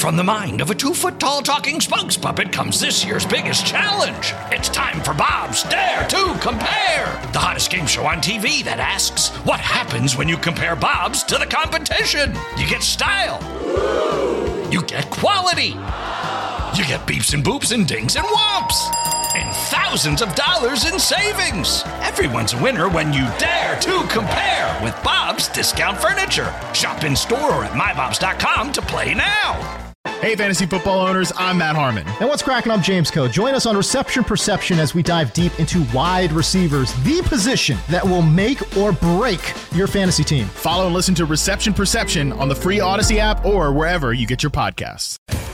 From the mind of a 2-foot-tall talking spokes puppet comes this year's biggest challenge. It's time for Bob's Dare to Compare, the hottest game show on TV that asks, what happens when you compare Bob's to the competition? You get style. You get quality. You get beeps and boops and dings and whomps. And thousands of dollars in savings. Everyone's a winner when you dare to compare with Bob's Discount Furniture. Shop in store or at mybobs.com to play now. Hey, fantasy football owners, I'm Matt Harmon. And what's cracking? I'm James Coe. Join us on Reception Perception as we dive deep into wide receivers, the position that will make or break your fantasy team. Follow and listen to Reception Perception on the free Odyssey app or wherever you get your podcasts.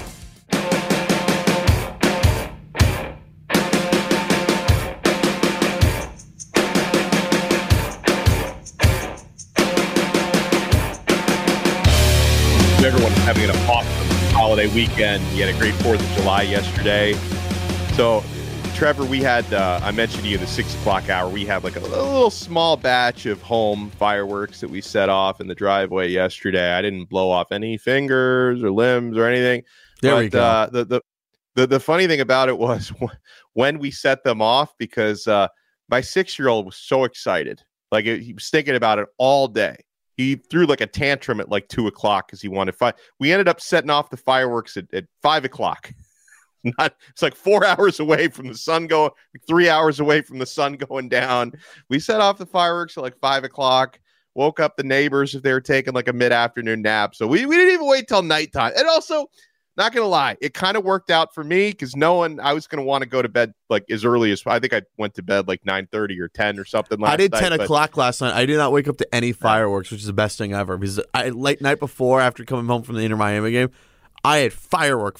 Everyone having an awesome holiday weekend. You had a great 4th of July yesterday. So, Trevor, we had, I mentioned to you in the 6 o'clock hour, we had like a little small batch of home fireworks that we set off in the driveway yesterday. I didn't blow off any fingers or limbs or anything. There we go. The funny thing about it was when we set them off, because my 6-year-old was so excited. Like, he was thinking about it all day. He threw like a tantrum at like 2 o'clock because he wanted five. We ended up setting off the fireworks at 5 o'clock. It's like 4 hours away from the sun going, 3 hours away from the sun going down. We set off the fireworks at like 5 o'clock. Woke up the neighbors if they were taking like a mid-afternoon nap. So we didn't even wait till nighttime. And also, not going to lie, it kind of worked out for me because I was going to want to go to bed like as early as, I think I went to bed like 9:30 or 10 or something last night. I did 10 o'clock last night. I did not wake up to any fireworks, which is the best thing ever. Because late night before, after coming home from the Inter Miami game, I had firework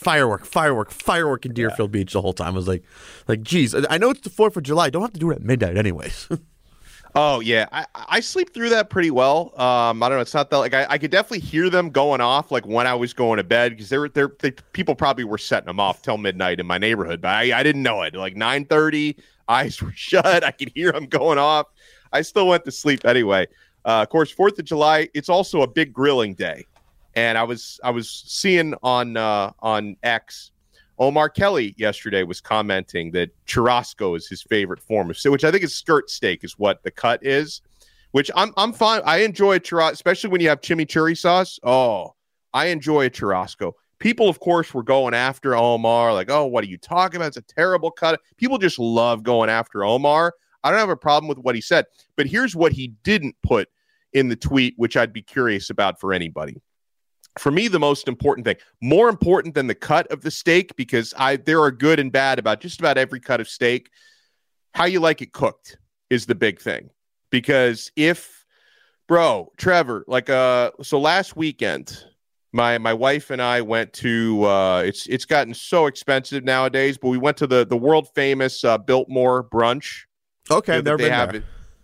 in Deerfield Beach the whole time. I was like, geez, I know it's the 4th of July. Don't have to do it at midnight anyways. Oh, yeah. I sleep through that pretty well. I don't know. It's not that, like, I could definitely hear them going off, like, when I was going to bed, because people probably were setting them off till midnight in my neighborhood, but I didn't know it. Like, 9:30, eyes were shut. I could hear them going off. I still went to sleep anyway. Of course, 4th of July, it's also a big grilling day. And I was seeing on X, Omar Kelly yesterday was commenting that churrasco is his favorite form of steak, which I think is skirt steak is what the cut is, which I'm fine. I enjoy a churrasco, especially when you have chimichurri sauce. Oh, I enjoy a churrasco. People, of course, were going after Omar, like, oh, what are you talking about? It's a terrible cut. People just love going after Omar. I don't have a problem with what he said, but here's what he didn't put in the tweet, which I'd be curious about for anybody. For me, the most important thing, more important than the cut of the steak, because there are good and bad about just about every cut of steak, how you like it cooked is the big thing. Because Trevor, like, so last weekend, my wife and I went to, it's gotten so expensive nowadays, but we went to the world famous Biltmore brunch. Okay, never been there.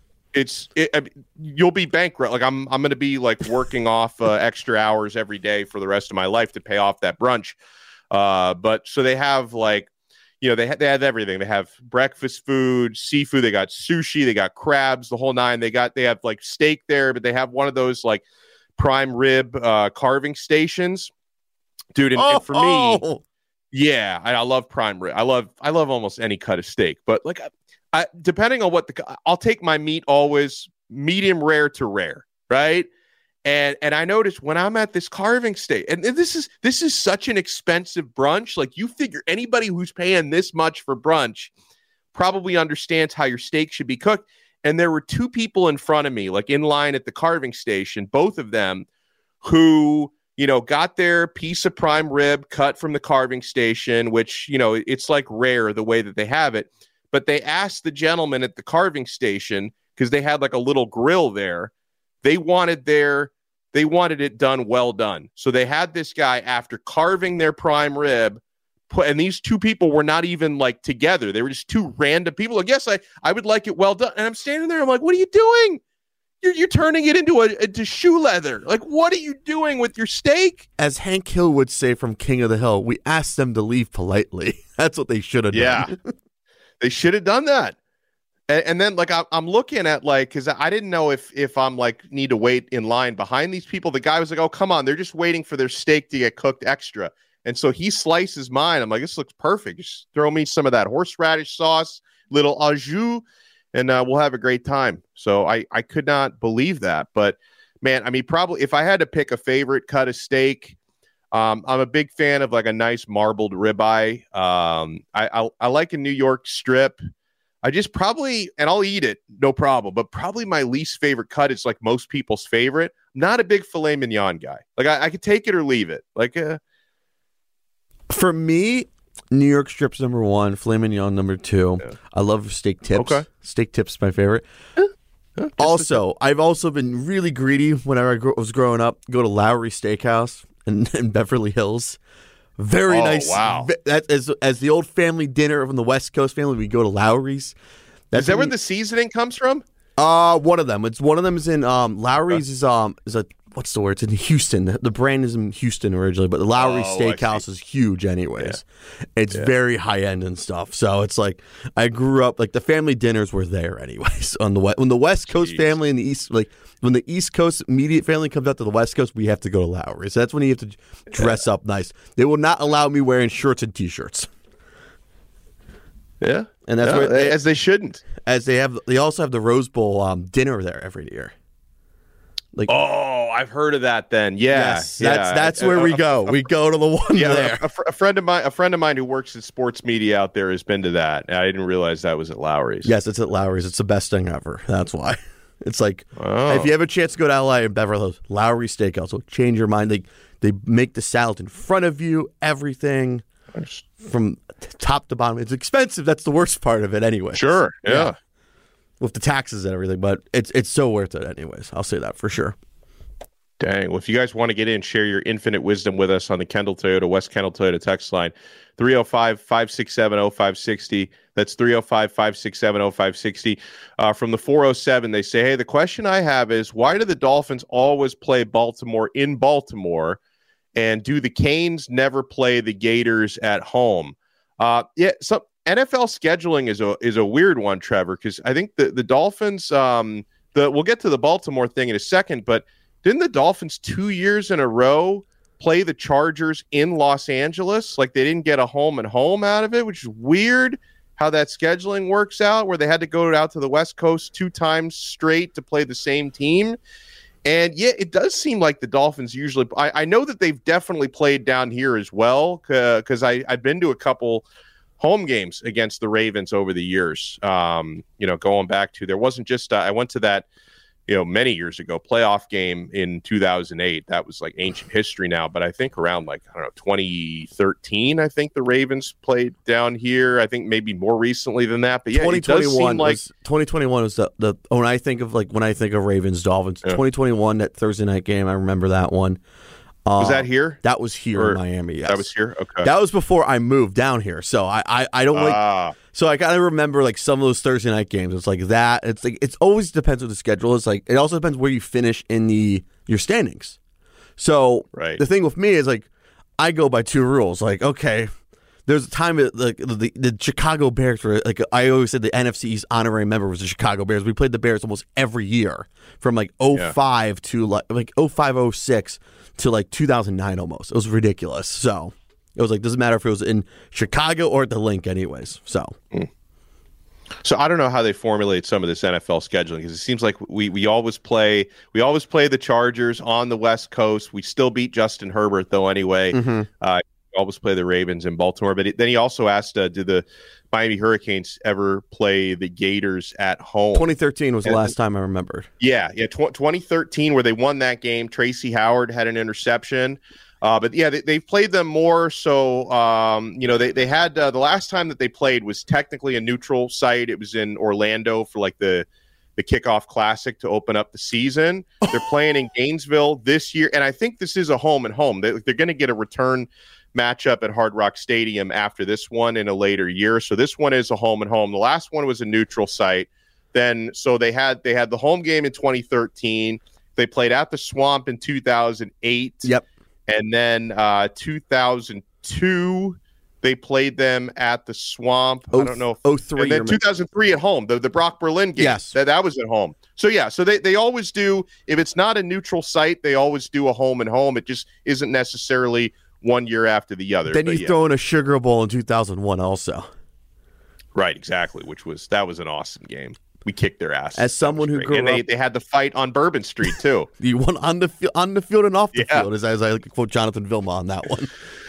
You'll be bankrupt. Like I'm going to be like working off extra hours every day for the rest of my life to pay off that brunch. But so they have like, they have everything. They have breakfast food, seafood. They got sushi. They got crabs, the whole nine. They have like steak there, but they have one of those like prime rib carving stations, dude. And for me, yeah, I love prime rib. I love almost any cut of steak, but like. Depending on I'll take my meat always medium rare to rare, right? And I noticed when I'm at this carving state, and this is such an expensive brunch. Like you figure anybody who's paying this much for brunch probably understands how your steak should be cooked. And there were two people in front of me, like in line at the carving station, both of them who, got their piece of prime rib cut from the carving station, which, it's like rare the way that they have it. But they asked the gentleman at the carving station, because they had like a little grill there. They wanted it done well done. So they had this guy, after carving their prime rib, and these two people were not even like together. They were just two random people. Like, yes, I would like it well done. And I'm standing there. I'm like, what are you doing? You're turning it into shoe leather. Like, what are you doing with your steak? As Hank Hill would say from King of the Hill, we asked them to leave politely. That's what they should have done. Yeah. They should have done that. And then, like, I'm looking at, like, because I didn't know if I'm, like, need to wait in line behind these people. The guy was like, oh, come on. They're just waiting for their steak to get cooked extra. And so he slices mine. I'm like, this looks perfect. Just throw me some of that horseradish sauce, little au jus, and we'll have a great time. So I could not believe that. But, man, I mean, probably if I had to pick a favorite cut of steak, I'm a big fan of like a nice marbled ribeye. I like a New York strip. I just probably, and I'll eat it, no problem, but probably my least favorite cut is like most people's favorite. I'm not a big filet mignon guy. Like I could take it or leave it. Like for me, New York strip's number 1, filet mignon number 2. Yeah. I love steak tips. Okay. Steak tips is my favorite. Also, I've also been really greedy whenever I was growing up. Go to Lowry Steakhouse in Beverly Hills. Very nice. Wow. That as the old family dinner from the West Coast family, we go to Lowry's. Is that where the seasoning comes from? One of them. One of them is in Lowry's is a what's the word? It's in Houston. The brand is in Houston originally, but the Lowry Steakhouse is huge anyways. Yeah. It's very high end and stuff. So it's like I grew up like the family dinners were there anyways. When the West Coast family and the East when the East Coast immediate family comes out to the West Coast, we have to go to Lowry's. So that's when you have to dress up nice. They will not allow me wearing shirts and t-shirts. Yeah. And that's where as they shouldn't. They also have the Rose Bowl dinner there every year. Like, I've heard of that. Then, yes, that's where we go. We go to the one there. A friend of mine who works in sports media out there has been to that. I didn't realize that was at Lowry's. Yes, it's at Lowry's. It's the best thing ever. That's why. It's like if you have a chance to go to LA and Beverly Hills, Lowry Steakhouse will change your mind. They make the salad in front of you. Everything from top to bottom. It's expensive. That's the worst part of it, anyway. Sure. Yeah. With the taxes and everything, but it's so worth it anyways. I'll say that for sure. Dang. Well, if you guys want to get in, share your infinite wisdom with us on the Kendall Toyota, West Kendall Toyota text line, 305-567-0560. That's 305-567-0560. From the 407, they say, hey, the question I have is, why do the Dolphins always play Baltimore in Baltimore, and do the Canes never play the Gators at home? So NFL scheduling is a weird one, Trevor, because I think the Dolphins, we'll get to the Baltimore thing in a second, but didn't the Dolphins 2 years in a row play the Chargers in Los Angeles? Like they didn't get a home and home out of it, which is weird how that scheduling works out, where they had to go out to the West Coast 2 times straight to play the same team. And yeah, it does seem like the Dolphins usually, I know that they've definitely played down here as well, because I've been to a couple home games against the Ravens over the years. Going back to, there wasn't just, I went to that, many years ago, playoff game in 2008. That was like ancient history now, but I think around 2013, I think the Ravens played down here. I think maybe more recently than that, but yeah, 2021 was the when I think of Ravens Dolphins, 2021, that Thursday night game, I remember that one. Was that here? That was here in Miami. Yes, that was here. Okay, that was before I moved down here. So I don't like. So I kind of remember like some of those Thursday night games. It's like that. It's like it's always depends on the schedule. It's like it also depends where you finish in your standings. So the thing with me is like I go by 2 rules. Like okay, there's a time like the Chicago Bears were like I always said the NFC East honorary member was the Chicago Bears. We played the Bears almost every year from like 05 to like 05, 06 to like 2009 almost. It was ridiculous. So it was like doesn't matter if it was in Chicago or at the Link anyways. So I don't know how they formulate some of this NFL scheduling, because it seems like we always play the Chargers on the West Coast. We still beat Justin Herbert though anyway. We always play the Ravens in Baltimore. But then he also asked, do the Miami Hurricanes ever play the Gators at home? 2013 was the last time I remembered. Yeah, 2013 where they won that game. Tracy Howard had an interception. But yeah, they've played them more. So, they had the last time that they played was technically a neutral site. It was in Orlando for like the kickoff classic to open up the season. They're playing in Gainesville this year. And I think this is a home and home. They're going to get a return matchup at Hard Rock Stadium after this one in a later year. So this one is a home and home. The last one was a neutral site. So they had the home game in 2013. They played at the Swamp in 2008. Yep. And then 2002, they played them at the Swamp. I don't know. 03. And then 2003 at home, the Brock Berlin game. Yes. That was at home. So, yeah, so they always do. If it's not a neutral site, they always do a home and home. It just isn't necessarily one year after the other. Then you throw in a Sugar Bowl in 2001 also. Right, exactly, that was an awesome game. We kicked their ass. As someone who grew up, they had the fight on Bourbon Street too. You won on the field and off the field, as I like to quote Jonathan Vilma on that one.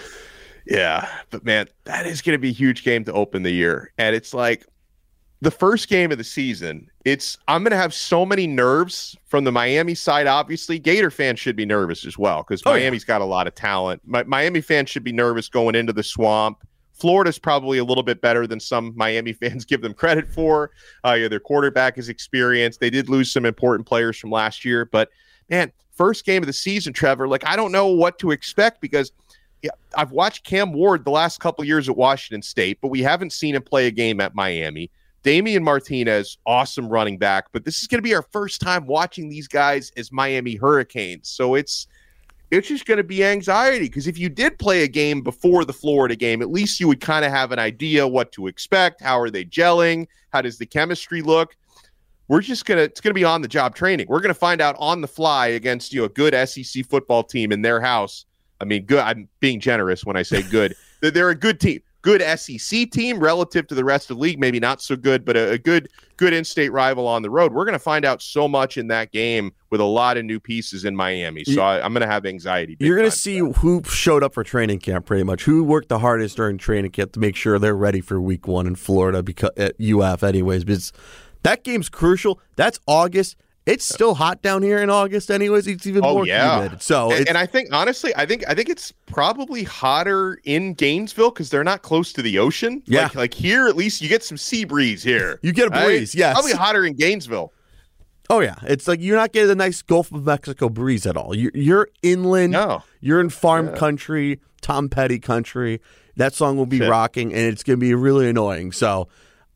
Yeah, but man, that is going to be a huge game to open the year, and it's like the first game of the season. I'm going to have so many nerves from the Miami side. Obviously, Gator fans should be nervous as well because Miami's got a lot of talent. Miami fans should be nervous going into the Swamp. Florida's probably a little bit better than some Miami fans give them credit for. Their quarterback is experienced. They did lose some important players from last year, but man, first game of the season, Trevor, like I don't know what to expect because I've watched Cam Ward the last couple of years at Washington State, but we haven't seen him play a game at Miami. Damian Martinez, awesome running back, but this is going to be our first time watching these guys as Miami Hurricanes. So it's just going to be anxiety because if you did play a game before the Florida game, at least you would kind of have an idea what to expect. How are they gelling? How does the chemistry look? It's going to be on the job training. We're going to find out on the fly against a good SEC football team in their house. I mean, good. I'm being generous when I say good. They're a good team. Good SEC team relative to the rest of the league, maybe not so good, but a good in-state rival on the road. We're going to find out so much in that game with a lot of new pieces in Miami. So I'm going to have anxiety. You're going to see who showed up for training camp pretty much, who worked the hardest during training camp to make sure they're ready for week one in Florida because at UF anyways. Because that game's crucial. That's August. It's still hot down here in August anyways. It's even more humid. So and I think honestly, I think it's probably hotter in Gainesville because they're not close to the ocean. Yeah. Like here, at least you get some sea breeze here. You get a breeze, yes. Probably hotter in Gainesville. Oh, yeah. It's like you're not getting a nice Gulf of Mexico breeze at all. You're inland. No. You're in farm country, Tom Petty country. That song will be rocking, and it's going to be really annoying. So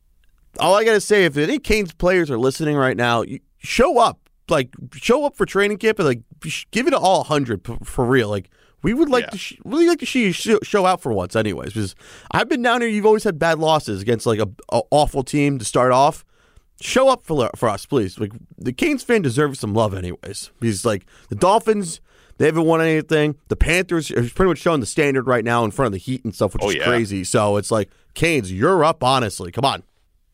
all I got to say, if any Canes players are listening right now, show up. Like, show up for training camp and, like, give it all 100 for real. Like, we would like to really like to see you show out for once anyways. Because I've been down here. You've always had bad losses against, like, a awful team to start off. Show up for us, please. Like, the Canes fan deserves some love anyways. Because, like, the Dolphins, they haven't won anything. The Panthers are pretty much showing the standard right now in front of the Heat and stuff, which is crazy. So it's like, Canes, you're up, honestly. Come on.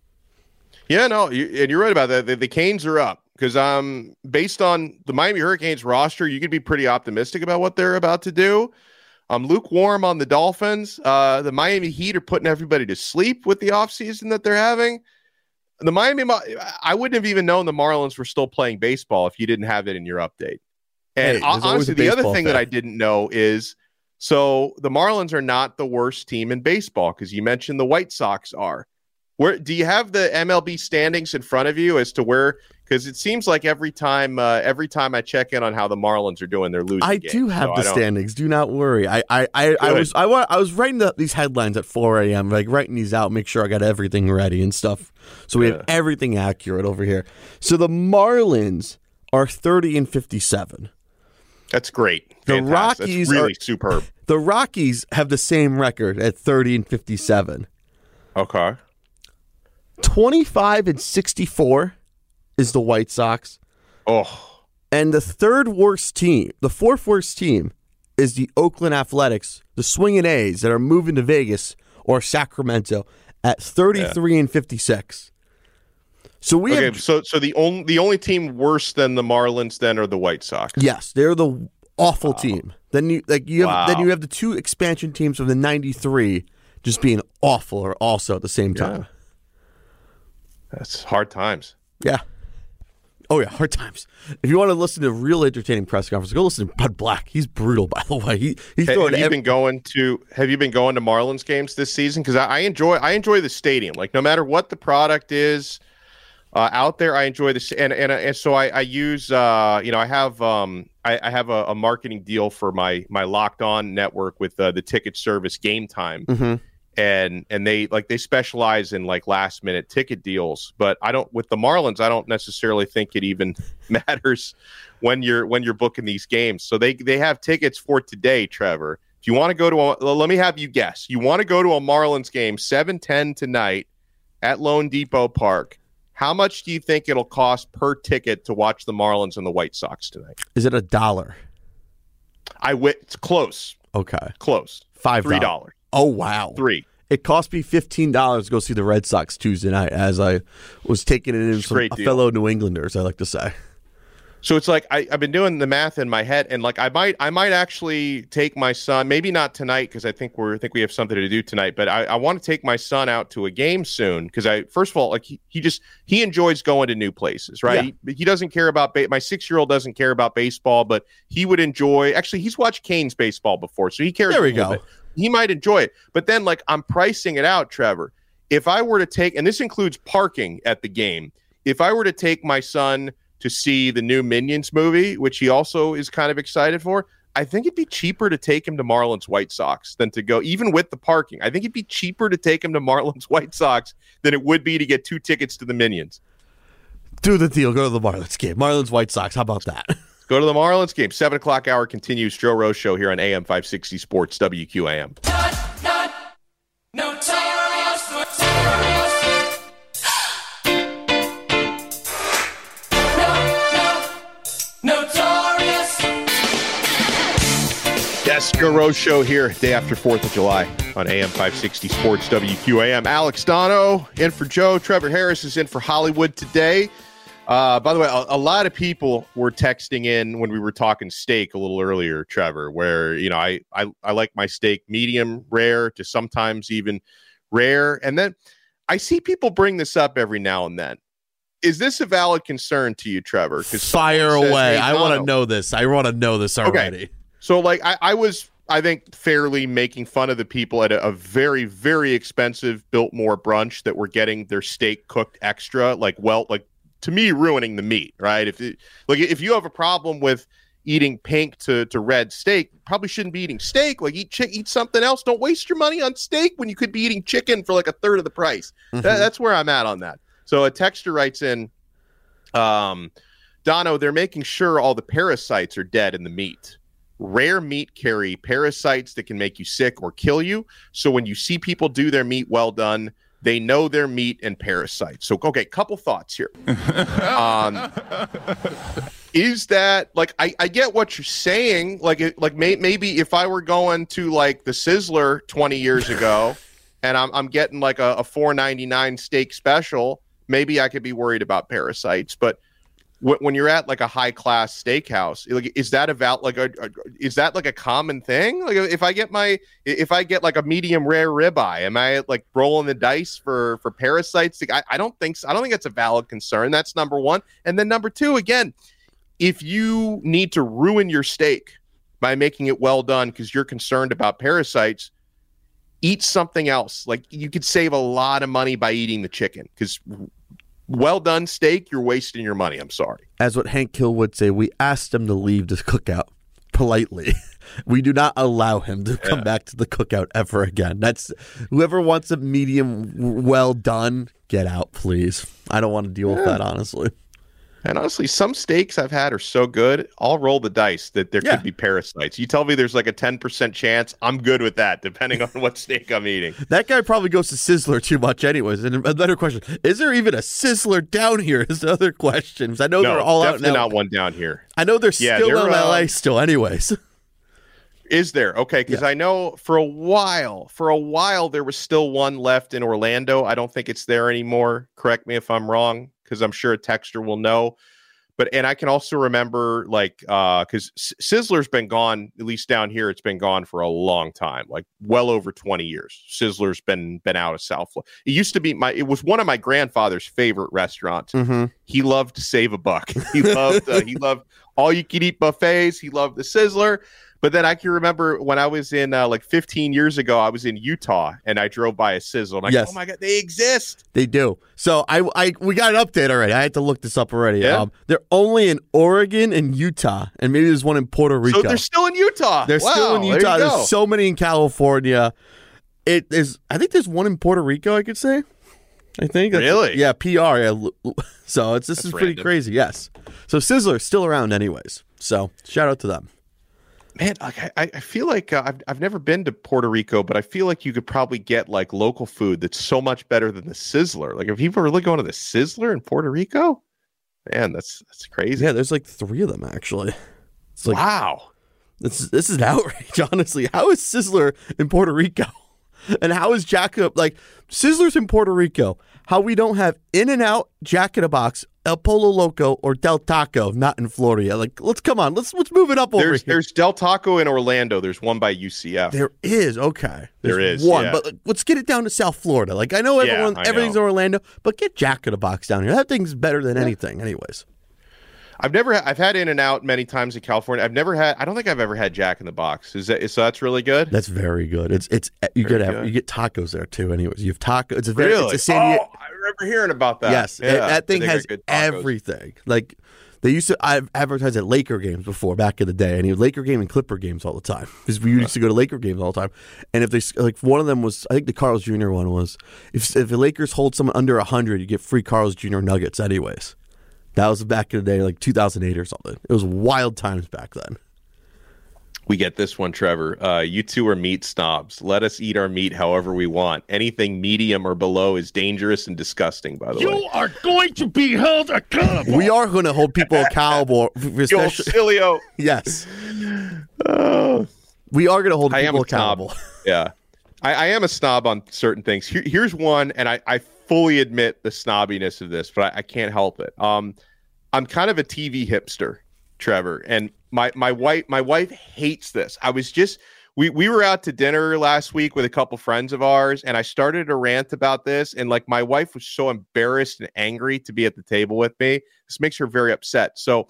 Yeah, no, and you're right about that. The Canes are up. Because based on the Miami Hurricanes roster, you could be pretty optimistic about what they're about to do. I'm lukewarm on the Dolphins. The Miami Heat are putting everybody to sleep with the offseason that they're having. The I wouldn't have even known the Marlins were still playing baseball if you didn't have it in your update. And honestly, the other thing that I didn't know is, so the Marlins are not the worst team in baseball because you mentioned the White Sox are. Where do you have the MLB standings in front of you as to where? Because it seems like every time I check in on how the Marlins are doing, they're losing. I do have the standings. Do not worry. I was writing these headlines at 4 a.m. like writing these out, make sure I got everything ready and stuff. So we have everything accurate over here. So the Marlins are 30-57. That's great. The Rockies That's really superb. The Rockies have the same record at 30-57. Okay. 25-64 is the White Sox. Oh. And the fourth worst team is the Oakland Athletics, the Swingin' A's that are moving to Vegas or Sacramento at 33-56. So we have so the only team worse than the Marlins then are the White Sox. Yes, they're the awful team. Then you have the two expansion teams from the 93 just being awful or also at the same time. That's hard times. Yeah. Oh, yeah, hard times. If you want to listen to real entertaining press conference, go listen to Bud Black. He's brutal, by the way. He's have you been going to Marlins games this season? Because I enjoy the stadium. Like, no matter what the product is out there, I enjoy this. And so I use I have a marketing deal for my Locked On network with the ticket service Game Time. Mm-hmm. And they specialize in like last minute ticket deals, but with the Marlins, I don't necessarily think it even matters when you're booking these games. So they have tickets for today, Trevor. If you want to go to let me have you guess. You want to go to a Marlins game 7:10 tonight at Lone Depot Park. How much do you think it'll cost per ticket to watch the Marlins and the White Sox tonight? Is it $1? It's close. Okay. Close. $5. $3. Oh, wow. $3. It cost me $15 to go see the Red Sox Tuesday night as I was taking it in some fellow New Englanders, I like to say. So it's like I've been doing the math in my head, and like I might actually take my son, maybe not tonight because I think we have something to do tonight, but I want to take my son out to a game soon because first of all, like he enjoys going to new places, right? Yeah. He doesn't care about my 6-year-old doesn't care about baseball, but he would enjoy. Actually, he's watched Canes baseball before, so he cares. There we go. He might enjoy it, but then like I'm pricing it out, Trevor. If I were to take, and this includes parking at the game, if I were to take my son to see the new Minions movie, which he also is kind of excited for, I think it'd be cheaper to take him to Marlins White Sox than to go, even with the parking. I think it'd be cheaper to take him to Marlins White Sox than it would be to get 2 tickets to the Minions. Do the deal. Go to the Marlins game. Marlins White Sox. How about that? Go to the Marlins game. 7 o'clock hour continues. Joe Rose Show here on AM 560 Sports WQAM. Yes, Joe Rose Show here, day after 4th of July on AM 560 Sports WQAM. Alex Dono in for Joe. Trevor Harris is in for Hollywood today. By the way, a lot of people were texting in when we were talking steak a little earlier, Trevor, where, you know, I like my steak medium rare to sometimes even rare. And then I see people bring this up every now and then. Is this a valid concern to you, Trevor? Fire away. Hey, I want to know this. I want to know this already. Okay. So, like, I was, I think, fairly making fun of the people at a very, very expensive Biltmore brunch that were getting their steak cooked extra, like, to me, ruining the meat, right? If you have a problem with eating pink to red steak, you probably shouldn't be eating steak. Like, eat something else. Don't waste your money on steak when you could be eating chicken for like a third of the price. Mm-hmm. That's where I'm at on that. So a texter writes in, Dono, they're making sure all the parasites are dead in the meat. Rare meat carry parasites that can make you sick or kill you. So when you see people do their meat well done, they know their meat and parasites. So, okay, couple thoughts here. Is that, like, I get what you're saying. Maybe if I were going to, like, the Sizzler 20 years ago and I'm getting, like, a $4.99 steak special, maybe I could be worried about parasites. But when you're at like a high class steakhouse, like, is that is that like a common thing? Like if I get like a medium rare ribeye, am I like rolling the dice for parasites? I don't think so. I don't think that's a valid concern. That's number one. And then number two, again, if you need to ruin your steak by making it well done because you're concerned about parasites, eat something else. Like you could save a lot of money by eating the chicken because well done steak, you're wasting your money. I'm sorry. As what Hank Hill would say, we asked him to leave the cookout politely. We do not allow him to come back to the cookout ever again. That's whoever wants a medium well done, get out, please. I don't want to deal with that, honestly. And honestly, some steaks I've had are so good, I'll roll the dice that there could be parasites. You tell me there's like a 10% chance, I'm good with that, depending on what steak I'm eating. That guy probably goes to Sizzler too much anyways. And another question, is there even a Sizzler down here is another question. I know they're all out now. Definitely not one down here. I know they're still in LA still anyways. Is there? Okay, because I know for a while there was still one left in Orlando. I don't think it's there anymore. Correct me if I'm wrong, because I'm sure a texter will know. And I can also remember, like, because Sizzler's been gone, at least down here, it's been gone for a long time, like well over 20 years. Sizzler's been out of South Florida. It used to be it was one of my grandfather's favorite restaurants. Mm-hmm. He loved to save a buck. He loved all you can eat buffets. He loved the Sizzler. But then I can remember when I was in like 15 years ago, I was in Utah and I drove by a Sizzle. And I go, oh my God, they exist. They do. So we got an update already. I had to look this up already. Yeah? They're only in Oregon and Utah, and maybe there's one in Puerto Rico. So they're still in Utah. They're still in Utah. There's so many in California. I think there's one in Puerto Rico, I could say. I think. Really? Yeah, PR. Yeah. So this is pretty crazy. Yes. So Sizzler's still around anyways. So shout out to them. Man, I feel like I've never been to Puerto Rico, but I feel like you could probably get like local food that's so much better than the Sizzler. Like, if people are really going to the Sizzler in Puerto Rico, man, that's crazy. Yeah, there's like 3 of them actually. It's like, wow. This is an outrage, honestly. How is Sizzler in Puerto Rico? And how is Jack-in-a-Box, like, Sizzler's in Puerto Rico, how we don't have In-N-Out, Jack-in-a-Box, El Pollo Loco, or Del Taco not in Florida? Like, let's move it up over here. There's Del Taco in Orlando. There's one by UCF. There is, okay. There is one, yeah. but like, let's get it down to South Florida. Like, I know everything's in Orlando, but get Jack-in-a-Box down here. That thing's better than anything, anyways. I've had In-N-Out many times in California. I don't think I've ever had Jack in the Box. So that's really good? That's very good. You get tacos there too. Anyways, you have tacos. It's really? It's a San Diego. I remember hearing about that. Yes, yeah, that thing has everything. Like they used to. I've advertised at Laker games before back in the day, and he had Laker game and Clipper games all the time because we used to go to Laker games all the time. And if they like one of them was, I think the Carl's Jr. one was, if the Lakers hold someone under 100, you get free Carl's Jr. nuggets. Anyways. That was back in the day, like 2008 or something. It was wild times back then. We get this one, Trevor. You two are meat snobs. Let us eat our meat however we want. Anything medium or below is dangerous and disgusting, by the way. You are going to be held accountable. We are going to hold people accountable. Yo, Cilio. Yes. We are going to hold people accountable. Snob. Yeah. I am a snob on certain things. Here's one, and I fully admit the snobbiness of this, but I can't help it. I'm kind of a TV hipster, Trevor, and my wife hates this. We were out to dinner last week with a couple friends of ours, and I started a rant about this, and like my wife was so embarrassed and angry to be at the table with me. This makes her very upset. So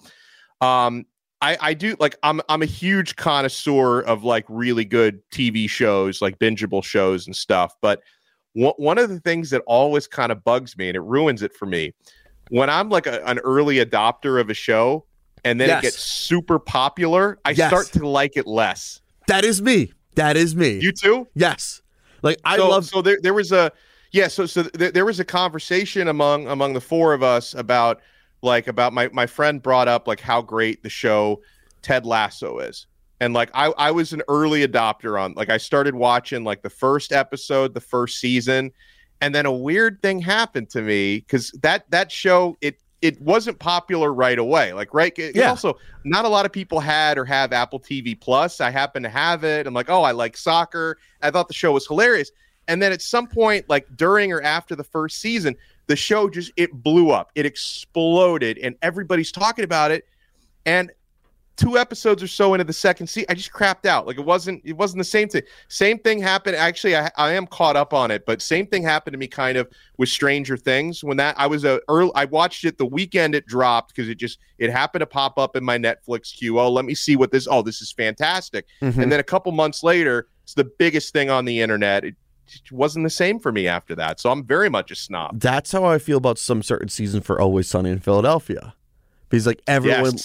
I do like I'm a huge connoisseur of like really good TV shows, like bingeable shows and stuff, but one of the things that always kind of bugs me, and it ruins it for me, when I'm like an early adopter of a show and then it gets super popular, I start to like it less. That is me. You too? Yes. Like So there was a there was a conversation among the four of us about my friend brought up like how great the show Ted Lasso is. And like I was an early adopter on, like I started watching like the first episode, the first season, and then a weird thing happened to me because that show it wasn't popular right away. Like also not a lot of people had or have Apple TV Plus. I happened to have it. I'm like, oh, I like soccer. I thought the show was hilarious. And then at some point, like during or after the first season, the show it blew up. It exploded, and everybody's talking about it. And 2 episodes or so into the second season, I just crapped out. Like it wasn't the same thing. Same thing happened. Actually, I am caught up on it, but same thing happened to me kind of with Stranger Things. When I watched it the weekend it dropped because it happened to pop up in my Netflix queue. Oh, let me see what this. Oh, this is fantastic. Mm-hmm. And then a couple months later, it's the biggest thing on the internet. It wasn't the same for me after that. So I'm very much a snob. That's how I feel about some certain season for Always Sunny in Philadelphia. Because like everyone,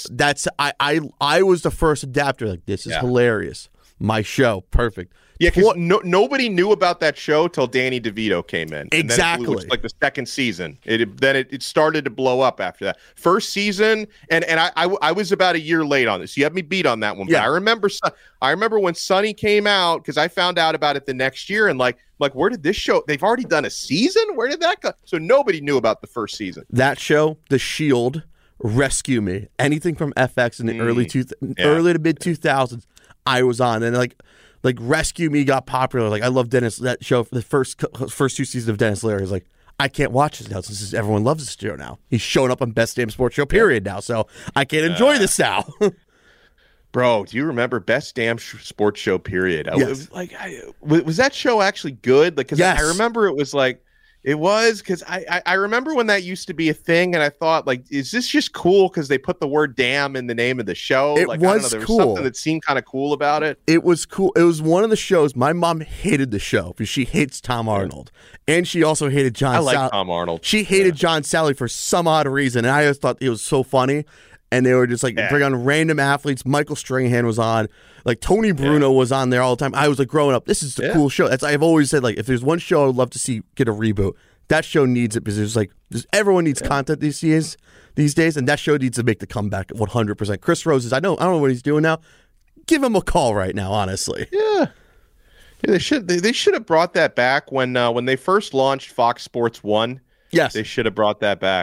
I was the first adapter. Like this is hilarious. My show, perfect. Yeah, because nobody knew about that show till Danny DeVito came in. Exactly, and then it like the second season. It started to blow up after that. First season, and I was about a year late on this. You had me beat on that one. Yeah. But I remember when Sunny came out because I found out about it the next year and like where did this show? They've already done a season. Where did that go? So nobody knew about the first season. That show, The Shield. Rescue Me, anything from FX in the early to mid 2000s, I was on, and like Rescue Me got popular. Like I love Dennis. That show for the first 2 seasons of Dennis Leary is like I can't watch this now since everyone loves this show now. He's showing up on Best Damn Sports Show period now, so I can't enjoy this now. Bro, do you remember Best Damn Sports Show period? Yes. Was that show actually good? Like, because yes. I remember it was like. It was because I remember when that used to be a thing, and I thought, like, is this just cool because they put the word "damn" in the name of the show? It like, was I don't know, there cool. was something that seemed kind of cool about it. It was cool. It was one of the shows. My mom hated the show because she hates Tom Arnold, and she also hated John. I like Tom Arnold. She hated John Sally for some odd reason, and I just thought it was so funny. And they were just like bring on random athletes. Michael Strahan was on, like Tony Bruno was on there all the time. I was like growing up, this is a cool show. I've always said, like, if there's one show I would love to see get a reboot. That show needs it because everyone needs content these days, and that show needs to make the comeback 100%. Chris Roses, I don't know what he's doing now. Give him a call right now, honestly. Yeah, they should have brought that back when they first launched Fox Sports 1. Yes, they should have brought that back.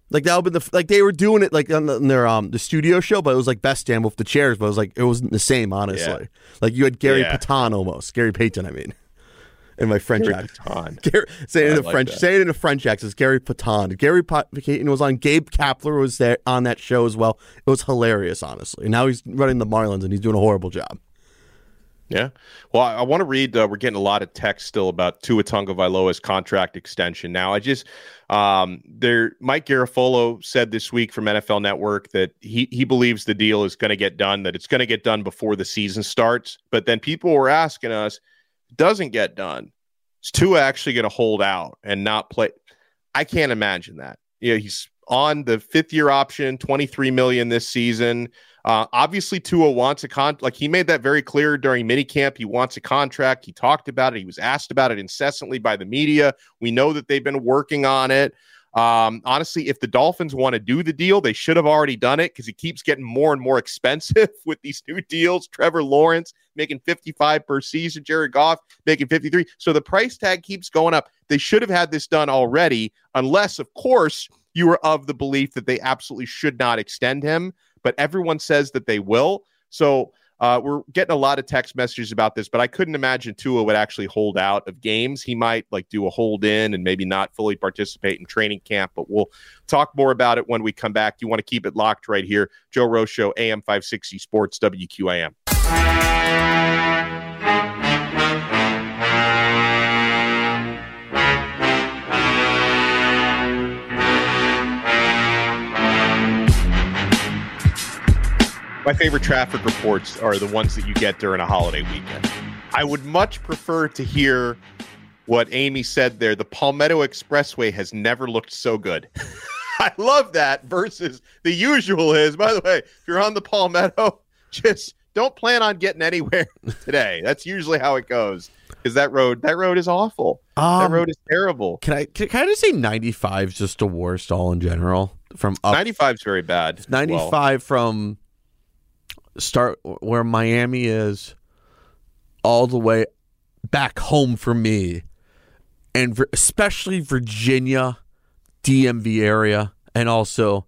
Like that would be they were doing it like on their the studio show, but it was like best stand with the chairs, but it was like it wasn't the same, honestly. Yeah. Like you had Gary Payton almost. Gary Payton, I mean. In my French accent. Say it in a French accent. It's Gary Payton. Gary Payton was on. Gabe Kapler was there on that show as well. It was hilarious, honestly. Now he's running the Marlins and he's doing a horrible job. Yeah. Well, I want to read, we're getting a lot of text still about Tua Tagovailoa's contract extension. Now, Mike Garafolo said this week from NFL Network that he believes the deal is going to get done, that it's going to get done before the season starts. But then people were asking us, if it doesn't get done, is Tua actually going to hold out and not play? I can't imagine that. He's on the 5th-year option, $23 million this season. Obviously, Tua wants a contract. Like he made that very clear during minicamp. He wants a contract. He talked about it. He was asked about it incessantly by the media. We know that they've been working on it. Honestly, if the Dolphins want to do the deal, they should have already done it because it keeps getting more and more expensive with these new deals. Trevor Lawrence making $55 per season, Jared Goff making $53. So the price tag keeps going up. They should have had this done already, unless, of course, you were of the belief that they absolutely should not extend him. But everyone says that they will. So we're getting a lot of text messages about this, but I couldn't imagine Tua would actually hold out of games. He might do a hold in and maybe not fully participate in training camp, but we'll talk more about it when we come back. You want to keep it locked right here. Joe Rose Show, AM 560 Sports, WQAM. My favorite traffic reports are the ones that you get during a holiday weekend. I would much prefer to hear what Amy said there. The Palmetto Expressway has never looked so good. I love that versus the usual is, by the way, if you're on the Palmetto, just don't plan on getting anywhere today. That's usually how it goes because that road is awful. That road is terrible. Can I just say 95 is just the worst all in general? 95 is very bad. 95 from start where Miami is all the way back home for me, and especially Virginia, DMV area, and also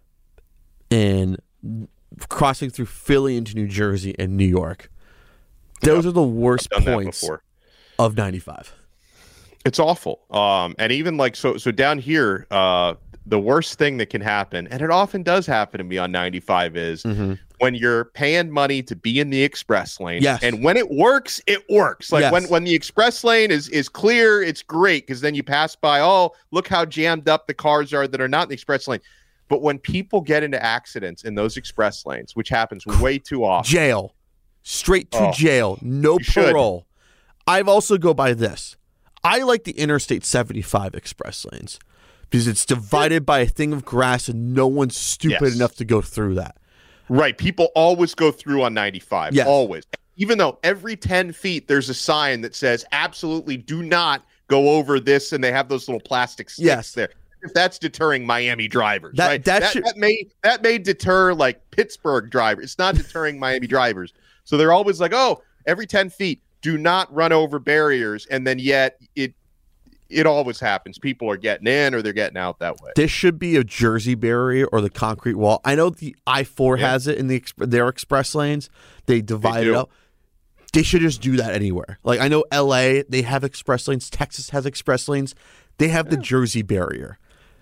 in crossing through Philly into New Jersey and New York. Those are the worst points of 95. It's awful. And even so down here, the worst thing that can happen, and it often does happen to me on 95, is when you're paying money to be in the express lane. Yes. And when it works, it works. When the express lane is clear, it's great because then you pass by, oh, look how jammed up the cars are that are not in the express lane. But when people get into accidents in those express lanes, which happens way too often. Jail. Straight to jail. No parole. I've also go by this. I like the Interstate 75 express lanes because it's divided by a thing of grass and no one's stupid enough to go through that. Right. People always go through on 95. Yes. Always. Even though every 10 feet there's a sign that says absolutely do not go over this, and they have those little plastic sticks there. If that's deterring Miami drivers, right? That may deter Pittsburgh drivers. It's not deterring Miami drivers. So they're always like, oh, every 10 feet, do not run over barriers. And then yet it always happens. People are getting in or they're getting out that way. This should be a Jersey barrier or the concrete wall. I know the I-4 has it in their express lanes. They divide it up. They should just do that anywhere. I know LA, they have express lanes. Texas has express lanes. They have the Jersey barrier.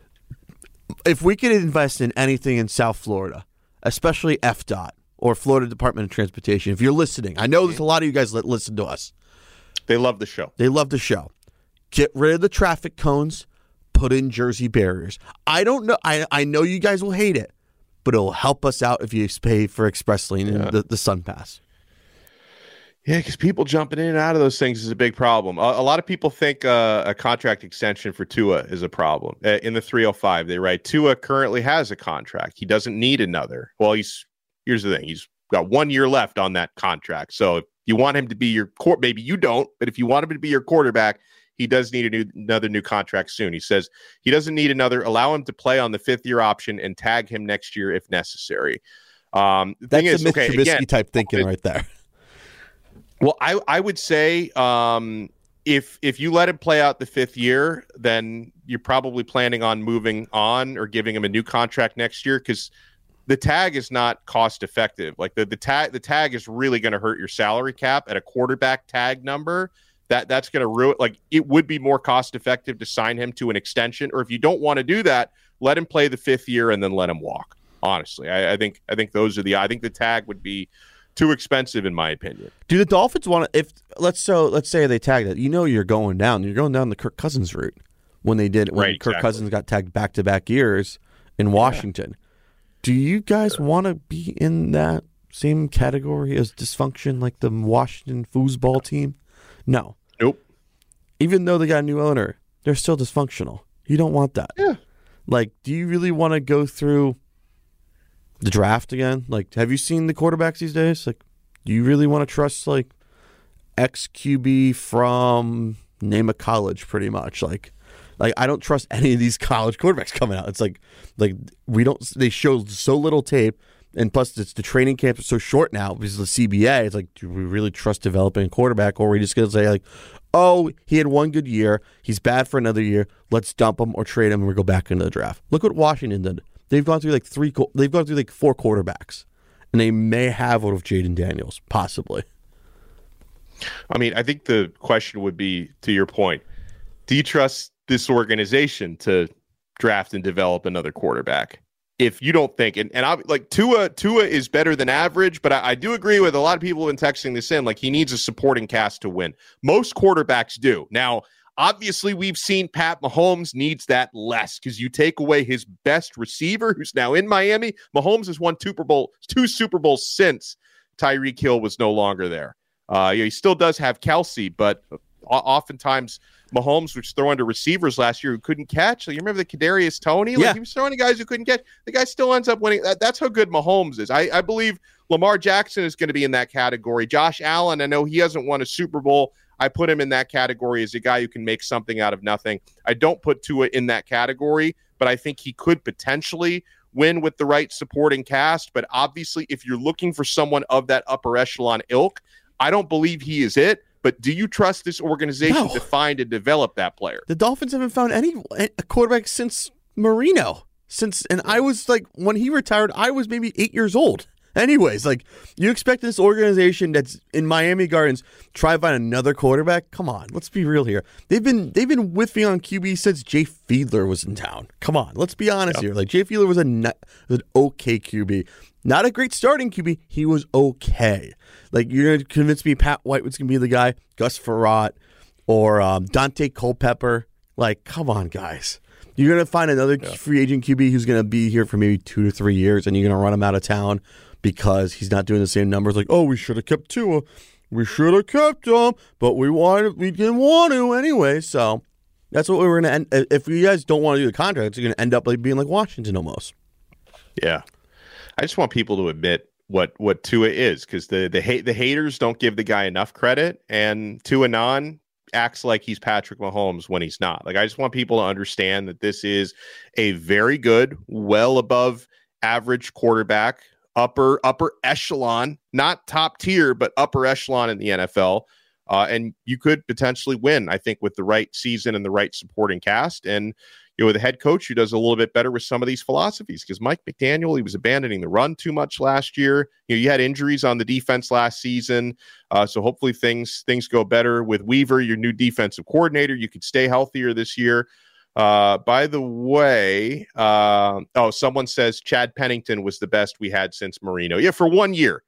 If we could invest in anything in South Florida, especially FDOT or Florida Department of Transportation, if you're listening, I know there's a lot of you guys that listen to us. They love the show. Get rid of the traffic cones, put in Jersey barriers. I don't know. I know you guys will hate it, but it will help us out if you pay for express lane and the Sun Pass. Yeah, because people jumping in and out of those things is a big problem. A lot of people think a contract extension for Tua is a problem. In the 305, they write, Tua currently has a contract. He doesn't need another. Well, here's the thing. He's got 1 year left on that contract. So if you want him to be your maybe you don't, but if you want him to be your quarterback, he does need another new contract soon. He says he doesn't need another. Allow him to play on the 5th-year option and tag him next year if necessary. That's a Mitch Trubisky type thinking right there. Well, I would say if you let him play out the 5th year, then you're probably planning on moving on or giving him a new contract next year, because the tag is not cost effective. Like the tag is really going to hurt your salary cap at a quarterback tag number. That's going to ruin. Like, it would be more cost effective to sign him to an extension, or if you don't want to do that, let him play the 5th year and then let him walk. Honestly, I think those are I think the tag would be too expensive in my opinion. Do the Dolphins want to? If let's say they tagged it, you're going down. You're going down the Kirk Cousins route when Kirk Cousins got tagged back-to-back years in Washington. Yeah. Do you guys want to be in that same category as dysfunction, like the Washington foosball team? No. Nope. Even though they got a new owner, they're still dysfunctional. You don't want that. Yeah. Like, do you really want to go through the draft again? Like, have you seen the quarterbacks these days? Like, do you really want to trust, like, ex-QB from name a college, pretty much? Like I don't trust any of these college quarterbacks coming out. It's like they show so little tape, and plus it's the training camp is so short now because of the CBA. It's like, do we really trust developing a quarterback, or are we just going to say, like, oh, he had one good year, he's bad for another year, let's dump him or trade him and we go back into the draft? Look what Washington did. They've gone through like 4 quarterbacks, and they may have one of Jaden Daniels, possibly. I mean, I think the question would be, to your point, do you trust this organization to draft and develop another quarterback? If you don't think, and I like Tua is better than average, but I do agree with a lot of people who have been texting this in, like, he needs a supporting cast to win. Most quarterbacks do. Now, obviously, we've seen Pat Mahomes needs that less, because you take away his best receiver, who's now in Miami. Mahomes has won 2 Super Bowls since Tyreek Hill was no longer there. He still does have Kelsey, but oftentimes Mahomes was throwing to receivers last year who couldn't catch. Like, you remember the Kadarius Toney? Like, he was throwing to guys who couldn't catch. The guy still ends up winning. That's how good Mahomes is. I believe Lamar Jackson is going to be in that category. Josh Allen, I know he hasn't won a Super Bowl. I put him in that category as a guy who can make something out of nothing. I don't put Tua in that category, but I think he could potentially win with the right supporting cast. But obviously, if you're looking for someone of that upper echelon ilk, I don't believe he is it. But do you trust this organization to find and develop that player? The Dolphins haven't found a quarterback since Marino. And I was like, when he retired, I was maybe 8 years old. Anyways, like, you expect this organization that's in Miami Gardens try to find another quarterback? Come on, let's be real here. They've been whiffing on QB since Jay Fiedler was in town. Come on, let's be honest here. Like, Jay Fiedler was an okay QB. Not a great starting QB. He was okay. Like, you're going to convince me Pat White was going to be the guy, Gus Frerotte, or Dante Culpepper. Like, come on, guys. You're going to find another free agent QB who's going to be here for maybe 2 to 3 years, and you're going to run him out of town because he's not doing the same numbers. Like, oh, we should have kept Tua. We should have kept him, but we didn't want to anyway. So that's what we were going to end. If you guys don't want to do the contract, it's going to end up like being like Washington almost. Yeah. I just want people to admit what Tua is, because the haters don't give the guy enough credit, and Tua Non acts like he's Patrick Mahomes when he's not. Like, I just want people to understand that this is a very good, well above average quarterback, upper echelon, not top tier, but upper echelon in the NFL. And you could potentially win, I think, with the right season and the right supporting cast. And, with a head coach who does a little bit better with some of these philosophies, because Mike McDaniel, he was abandoning the run too much last year. You had injuries on the defense last season. So hopefully things go better with Weaver, your new defensive coordinator. You could stay healthier this year. By the way, someone says Chad Pennington was the best we had since Marino. Yeah, for 1 year.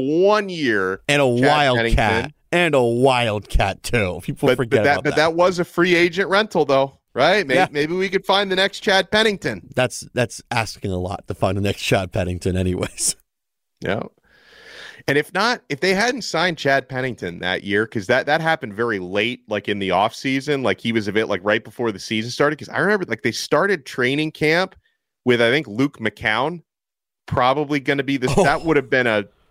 And a Wildcat. And a Wildcat, too. People forget about that. But that was a free agent rental, though. Right? Maybe we could find the next Chad Pennington. That's asking a lot to find the next Chad Pennington anyways. Yeah. And if they hadn't signed Chad Pennington that year, because that happened very late, like in the offseason, like he was a bit like right before the season started, because I remember like they started training camp with, I think, Luke McCown probably going to be this. That would have been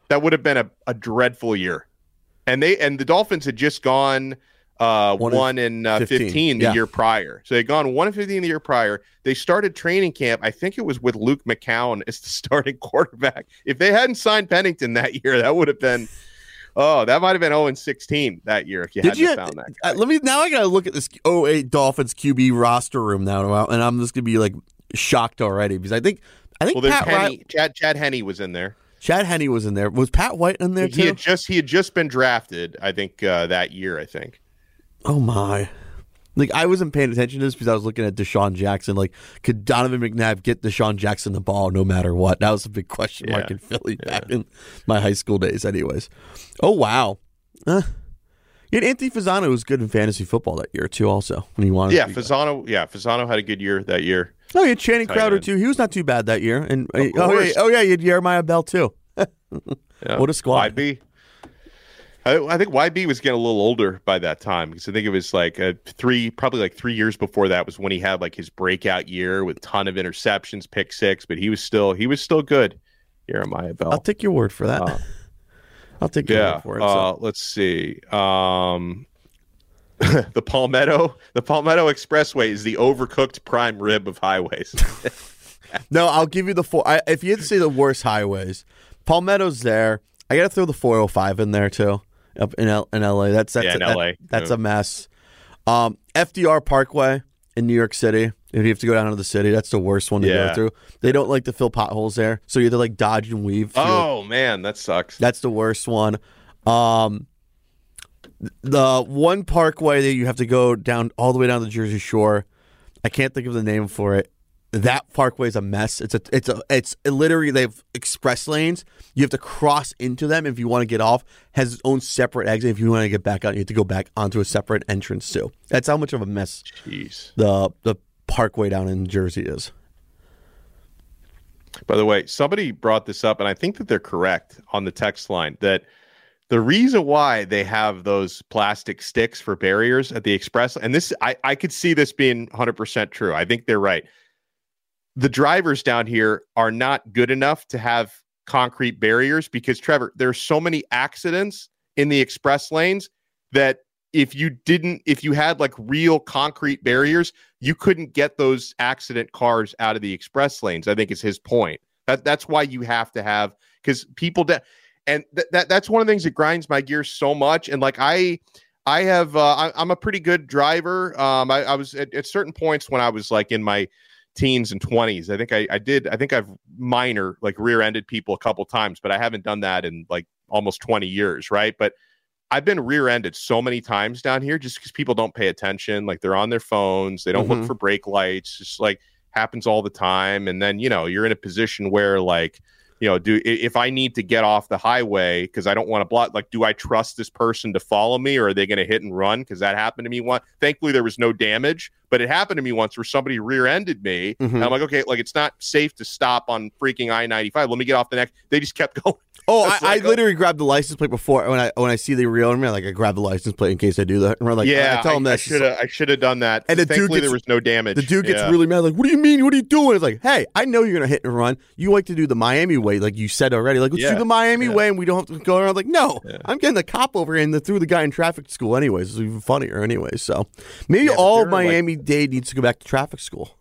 a dreadful year. And the Dolphins had just gone 1 in 15 the year prior. So they'd gone 1-15 the year prior. They started training camp. I think it was with Luke McCown as the starting quarterback. If they hadn't signed Pennington that year, that would have been Oh, that might have been 0-16 that year if you Did hadn't found that guy. Now I gotta look at this 08 Dolphins QB roster room now, and I'm just gonna be like shocked already because I think Well, there's Pat Chad Henne was in there. Chad Henne was in there. Was Pat White in there too? He had just been drafted, I think, that year. I think. Oh my! Like I wasn't paying attention to this because I was looking at Deshaun Jackson. Like, could Donovan McNabb get Deshaun Jackson the ball no matter what? That was a big question mark in Philly back in my high school days. Anyways, oh wow! Yeah, Anthony Fasano was good in fantasy football that year too. Also, when he wanted, Fasano had a good year that year. Oh, you had Channing Crowder too. He was not too bad that year. And you had Jeremiah Bell too. What a squad! YB. I think YB was getting a little older by that time because I think it was like probably 3 years before that was when he had like his breakout year with a ton of interceptions, pick six, but he was still good. Jeremiah Bell. I'll take your word for that. I'll take your word for it. Let's see. The Palmetto Expressway is the overcooked prime rib of highways. No, I'll give you the four. If you had to say the worst highways, Palmetto's there. I got to throw the 405 in there too. Up in LA. That's in LA. That's a mess. FDR Parkway in New York City. If you have to go down to the city, that's the worst one to go through. They don't like to fill potholes there, so you have to like dodge and weave. Oh man, that sucks. That's the worst one. The one parkway that you have to go down all the way down to the Jersey Shore. I can't think of the name for it. That parkway is a mess. It's literally, they have express lanes. You have to cross into them if you want to get off. Has its own separate exit. If you want to get back out, you have to go back onto a separate entrance too. That's how much of a mess the parkway down in Jersey is. By the way, somebody brought this up, and I think that they're correct on the text line that the reason why they have those plastic sticks for barriers at the express, and this I could see this being 100% true. I think they're right. The drivers down here are not good enough to have concrete barriers because, Trevor, there's so many accidents in the express lanes that if you had like real concrete barriers, you couldn't get those accident cars out of the express lanes. I think is his point. That's why you have to have, because people and that's one of the things that grinds my gears so much. And like I'm a pretty good driver. I was at certain points when I was like in my teens and 20s. I think I've minor like rear-ended people a couple times, but I haven't done that in like almost 20 years, right? But I've been rear-ended so many times down here just because people don't pay attention. Like they're on their phones, they don't look for brake lights. Just like happens all the time. And then you're in a position where like, if I need to get off the highway because I don't want to block, like, do I trust this person to follow me, or are they going to hit and run? Because that happened to me once. Thankfully, there was no damage, but it happened to me once where somebody rear-ended me. And I'm like, okay, like it's not safe to stop on freaking I-95. Let me get off the next. They just kept going. Oh, I literally grabbed the license plate before when I see the rear end. Like I grab the license plate in case I do that. And we're like, I tell them that I should have done that. And thankfully there was no damage. The dude gets really mad. Like, what do you mean? What are you doing? It's like, hey, I know you're gonna hit and run. You like to do the Miami way, like you said already. Like, let's do the Miami way, and we don't have to go around. Like, no, I'm getting the cop over here and threw the guy in traffic school. Anyways, it's even funnier. Anyways, so maybe all of Miami-Dade needs to go back to traffic school.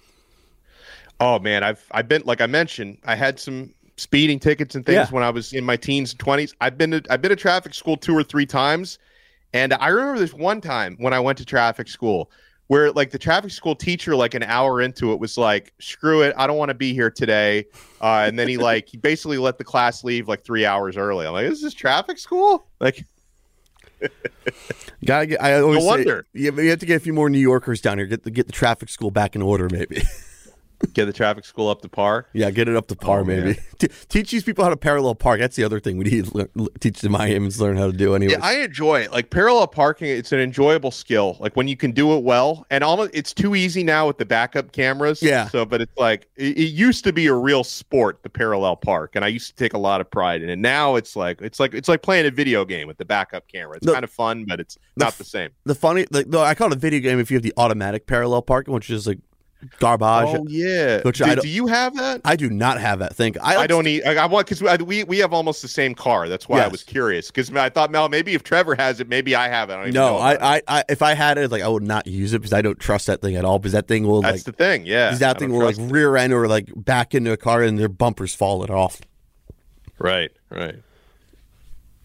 Oh man, I've been, like I mentioned, I had some speeding tickets and things when I was in my teens and 20s. I've been to traffic school 2 or 3 times, and I remember this one time when I went to traffic school where like the traffic school teacher, like an hour into it, was like, "Screw it, I don't want to be here today," and then he basically let the class leave like 3 hours early. I'm like, "Is this traffic school?" Like, I always wonder. You have to get a few more New Yorkers down here. Get the traffic school back in order, maybe. Get the traffic school up to par? Yeah, get it up to par, maybe. Teach these people how to parallel park. That's the other thing we need to teach the Miamians learn how to do anyway. Yeah, I enjoy it. Like parallel parking, it's an enjoyable skill. Like when you can do it well, and almost it's too easy now with the backup cameras. Yeah. So, but it's like it used to be a real sport, the parallel park, and I used to take a lot of pride in it. Now it's like playing a video game with the backup camera. It's kind of fun, but it's not the same. The funny, I call it a video game if you have the automatic parallel parking, which is like garbage. Oh yeah. Do you have that? I do not have that thing. I don't need. I want, because we have almost the same car. That's why I was curious, because I thought, Mel, maybe if Trevor has it, maybe I have it. I if I had it, like I would not use it because I don't trust that thing at all. Because that thing will. That's the thing. Yeah. That thing will like rear end or like back into a car and their bumpers falling off. Right.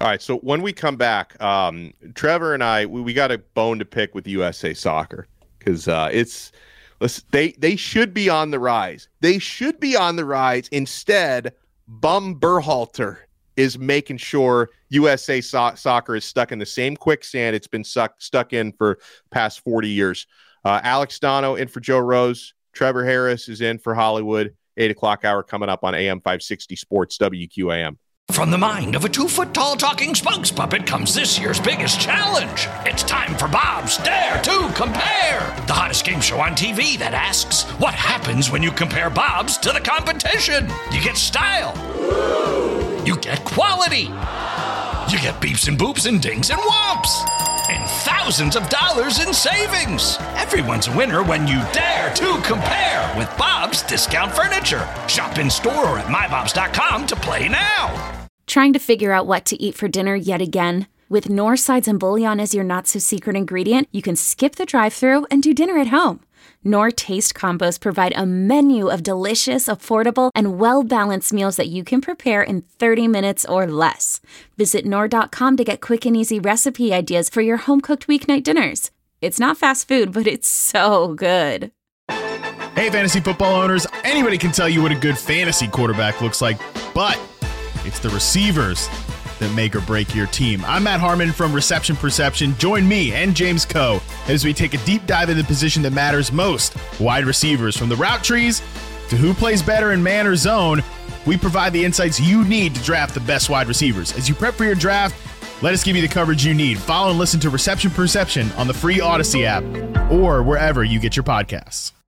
All right, so when we come back, Trevor and I, we got a bone to pick with USA Soccer because they should be on the rise. They should be on the rise. Instead, Bum Berhalter is making sure USA Soccer is stuck in the same quicksand it's been stuck in for past 40 years. Alex Dono in for Joe Rose. Trevor Harris is in for Hollywood. 8 o'clock hour coming up on AM 560 Sports WQAM. From the mind of a 2-foot-tall talking spokes puppet comes this year's biggest challenge. It's time for Bob's Dare to Compare, the hottest game show on TV that asks, what happens when you compare Bob's to the competition? You get style. You get quality. You get beeps and boops and dings and whomps. And thousands of dollars in savings. Everyone's a winner when you dare to compare with Bob's Discount Furniture. Shop in store or at mybobs.com to play now. Trying to figure out what to eat for dinner yet again? With Knorr sides and bouillon as your not-so-secret ingredient, you can skip the drive-thru and do dinner at home. Knorr Taste Combos provide a menu of delicious, affordable, and well-balanced meals that you can prepare in 30 minutes or less. Visit Knorr.com to get quick and easy recipe ideas for your home-cooked weeknight dinners. It's not fast food, but it's so good. Hey, fantasy football owners, anybody can tell you what a good fantasy quarterback looks like, but it's the receivers that make or break your team. I'm Matt Harmon from Reception Perception. Join me and James Coe as we take a deep dive into the position that matters most, wide receivers. From the route trees to who plays better in man or zone, we provide the insights you need to draft the best wide receivers. As you prep for your draft, let us give you the coverage you need. Follow and listen to Reception Perception on the free Odyssey app or wherever you get your podcasts.